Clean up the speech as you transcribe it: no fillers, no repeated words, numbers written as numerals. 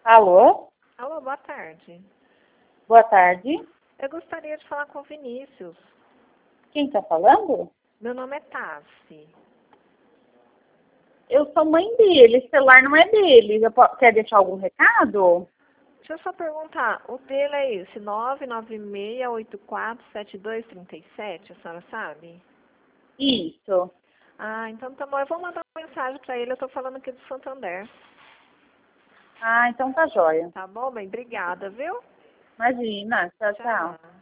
Alô? Alô, boa tarde. Boa tarde. Eu gostaria de falar com o Vinícius. Quem está falando? Meu nome é Tassi. Eu sou mãe dele, o celular não é dele. Quer deixar algum recado? Deixa eu só perguntar, o dele é esse, 996847237, a senhora sabe? Isso. Ah, então tá bom, eu vou mandar uma mensagem pra ele, eu tô falando aqui do Santander. Ah, então tá jóia. Tá bom, bem? Obrigada, viu? Imagina. Tchau, tchau. Tchau.